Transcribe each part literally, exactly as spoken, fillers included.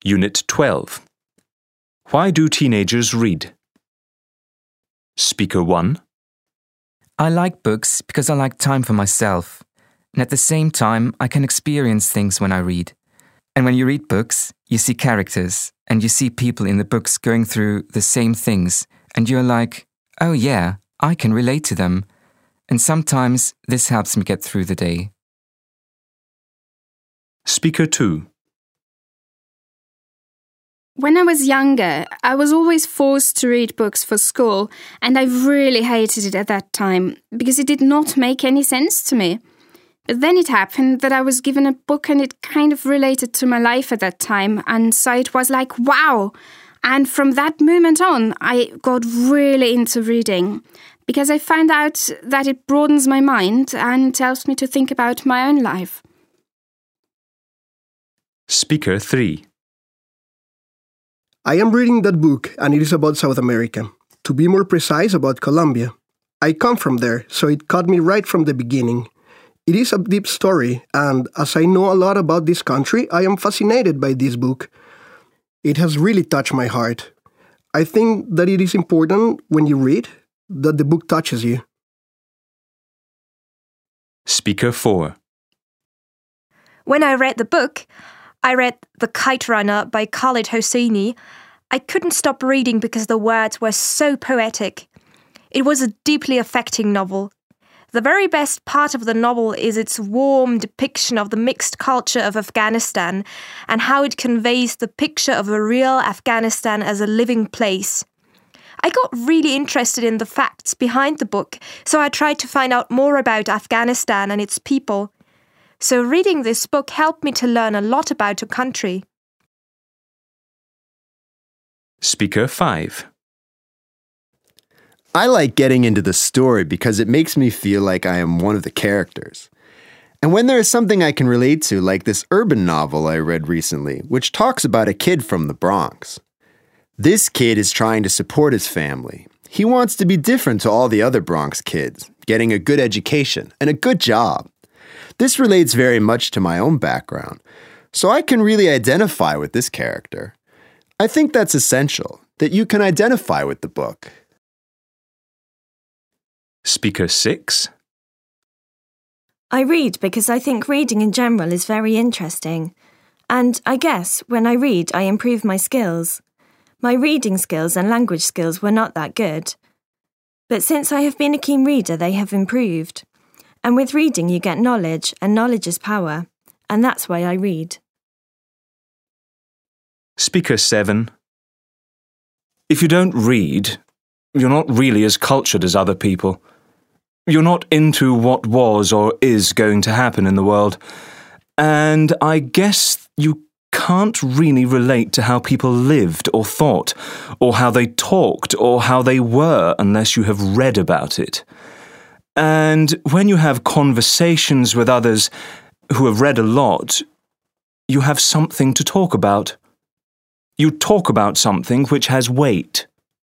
Unit twelve. Why do teenagers read? Speaker one. I like books because I like time for myself. And at the same time, I can experience things when I read. And when you read books, you see characters and you see people in the books going through the same things. And you're like, oh yeah, I can relate to them. And sometimes this helps me get through the day. Speaker two. When I was younger, I was always forced to read books for school, and I really hated it at that time because it did not make any sense to me. But then it happened that I was given a book and it kind of related to my life at that time, and so it was like, wow! And from that moment on, I got really into reading because I found out that it broadens my mind and helps me to think about my own life. Speaker three. I am reading that book, and it is about South America. To be more precise, about Colombia. I come from there, so it caught me right from the beginning. It is a deep story, and as I know a lot about this country, I am fascinated by this book. It has really touched my heart. I think that it is important when you read that the book touches you. Speaker four. When I read the book, I read The Kite Runner by Khaled Hosseini. I couldn't stop reading because the words were so poetic. It was a deeply affecting novel. The very best part of the novel is its warm depiction of the mixed culture of Afghanistan and how it conveys the picture of a real Afghanistan as a living place. I got really interested in the facts behind the book, so I tried to find out more about Afghanistan and its people. So reading this book helped me to learn a lot about a country. Speaker five. I like getting into the story because it makes me feel like I am one of the characters. And when there is something I can relate to, like this urban novel I read recently, which talks about a kid from the Bronx. This kid is trying to support his family. He wants to be different to all the other Bronx kids, getting a good education and a good job. This relates very much to my own background, so I can really identify with this character. I think that's essential, that you can identify with the book. Speaker six. I read because I think reading in general is very interesting. And I guess when I read, I improve my skills. My reading skills and language skills were not that good. But since I have been a keen reader, they have improved. And with reading, you get knowledge, and knowledge is power. And that's why I read. Speaker seven. If you don't read, you're not really as cultured as other people. You're not into what was or is going to happen in the world. And I guess you can't really relate to how people lived or thought, or how they talked, or how they were unless you have read about it. And when you have conversations with others who have read a lot, you have something to talk about. You talk about something which has weight.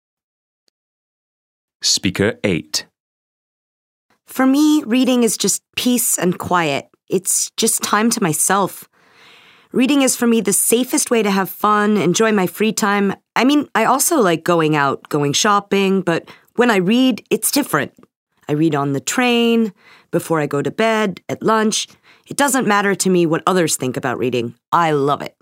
Speaker eight. For me, reading is just peace and quiet. It's just time to myself. Reading is for me the safest way to have fun, enjoy my free time. I mean, I also like going out, going shopping, but when I read, it's different. I read on the train, before I go to bed, at lunch. It doesn't matter to me what others think about reading. I love it.